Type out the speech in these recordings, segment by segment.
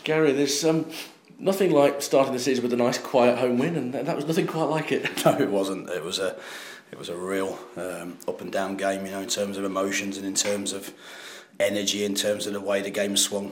Gary, there's nothing like starting the season with a nice quiet home win, and that was nothing quite like it. No, it wasn't. It was a real up and down game, in terms of emotions and in terms of energy, in terms of the way the game swung.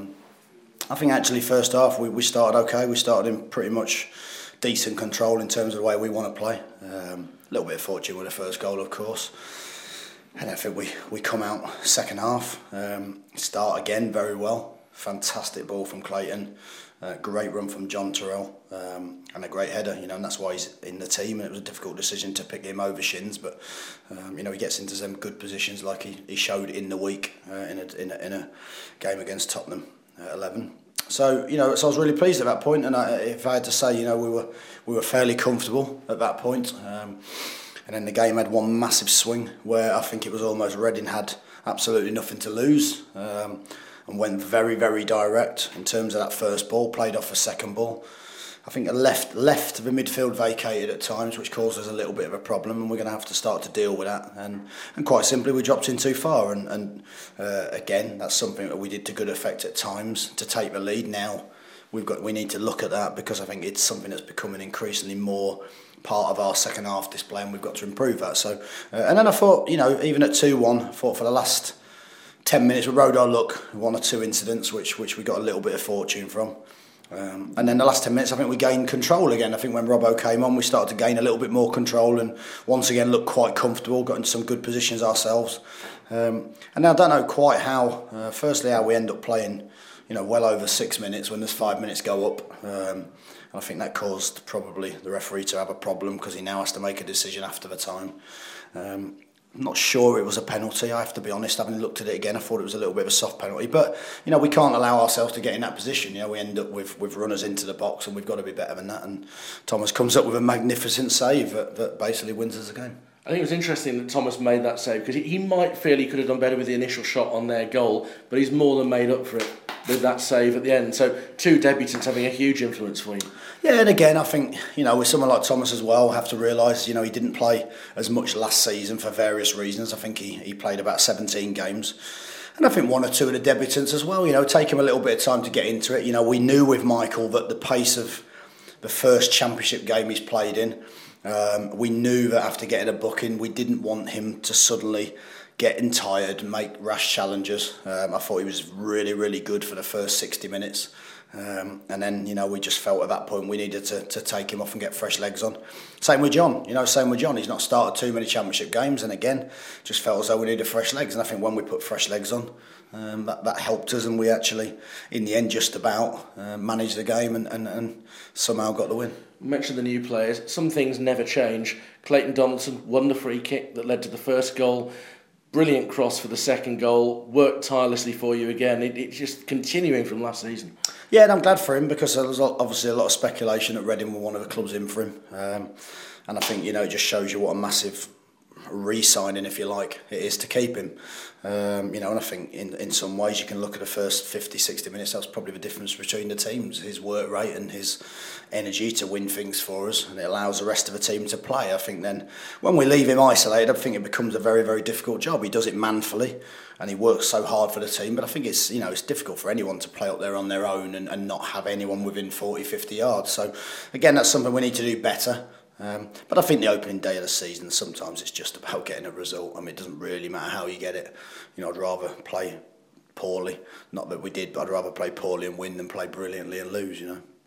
I think actually first half we started okay. We started in pretty much decent control in terms of the way we want to play. A little bit of fortune with the first goal, of course. And I think we come out second half, start again very well. Fantastic ball from Clayton, great run from John Terrell, and a great header. And that's why he's in the team. And it was a difficult decision to pick him over Shins, but he gets into some good positions like he showed in the week in a game against Tottenham 11. So so I was really pleased at that point, and if I had to say, we were fairly comfortable at that point. And then the game had one massive swing where I think it was almost Reading had absolutely nothing to lose, and went very, very direct in terms of that first ball, played off a second ball. I think left the midfield vacated at times, which caused us a little bit of a problem, and we're going to have to start to deal with that. And quite simply, we dropped in too far. And again, that's something that we did to good effect at times to take the lead. Now we need to look at that, because I think it's something that's becoming increasingly more part of our second half display, and we've got to improve that. So, and then I thought, even at 2-1, I thought for the last 10 minutes we rode our luck, one or two incidents which we got a little bit of fortune from. And then the last 10 minutes, I think we gained control again. I think when Robbo came on, we started to gain a little bit more control and once again looked quite comfortable, got into some good positions ourselves. And I don't know quite how, firstly, how we end up playing, well over 6 minutes when there's 5 minutes go up. I think that caused probably the referee to have a problem, because he now has to make a decision after the time. I'm not sure it was a penalty, I have to be honest. Having looked at it again, I thought it was a little bit of a soft penalty. But, we can't allow ourselves to get in that position. We end up with runners into the box, and we've got to be better than that. And Thomas comes up with a magnificent save that basically wins us the game. I think it was interesting that Thomas made that save, because he might feel he could have done better with the initial shot on their goal, but he's more than made up for it with that save at the end. So two debutants having a huge influence for you. Yeah, and again, I think, with someone like Thomas as well, have to realise, he didn't play as much last season for various reasons. I think he played about 17 games. And I think one or two of the debutants as well, take him a little bit of time to get into it. We knew with Michael that the pace of the first championship game he's played in, we knew that after getting a booking, we didn't want him to suddenly getting tired and make rash challenges. I thought he was really, really good for the first 60 minutes. And then, we just felt at that point we needed to take him off and get fresh legs on. Same with John. He's not started too many championship games, and again, just felt as though we needed fresh legs. And I think when we put fresh legs on, that helped us, and we actually, in the end, just about managed the game and somehow got the win. You mentioned the new players. Some things never change. Clayton Donaldson won the free kick that led to the first goal. Brilliant cross for the second goal. Worked tirelessly for you again. It's just continuing from last season. Yeah, and I'm glad for him, because there was obviously a lot of speculation that Reading were one of the clubs in for him. And I think, it just shows you what a massive re-signing, if you like, it is to keep him. And I think in some ways you can look at the first 50, 60 minutes, that's probably the difference between the teams, his work rate and his energy to win things for us, and it allows the rest of the team to play. I think then when we leave him isolated, I think it becomes a very, very difficult job. He does it manfully and he works so hard for the team, but I think it's it's difficult for anyone to play up there on their own and not have anyone within 40, 50 yards. So again, that's something we need to do better. But I think the opening day of the season, sometimes it's just about getting a result. I mean, it doesn't really matter how you get it. I'd rather play poorly, not that we did, but I'd rather play poorly and win than play brilliantly and lose,